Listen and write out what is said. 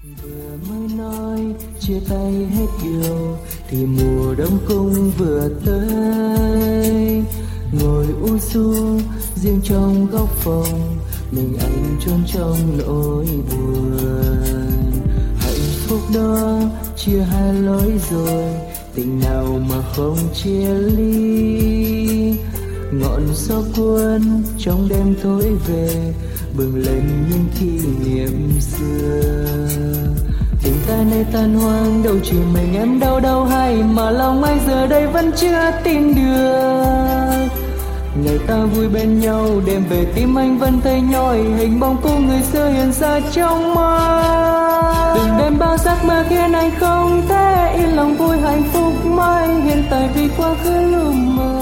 Vừa mới nói chia tay hết yêu thì mùa đông cũng vừa tới. Ngồi u su riêng trong góc phòng, mình anh trốn trong nỗi buồn. Hạnh phúc đó chia hai lối rồi, tình nào mà không chia ly. Ngọn gió cuốn trong đêm tối về, bừng lên những kỷ niệm xưa. Tình ta nay tan hoang, đâu chỉ mình em đau đau hay mà lòng anh giờ đây vẫn chưa tin được. Ngày ta vui bên nhau, đêm về tim anh vẫn thấy nhói, hình bóng cô người xưa hiện ra trong mơ. Từng đêm bao giấc mơ khiến anh không thể yên lòng vui hạnh phúc mãi, hiện tại vì quá khứ lu mờ.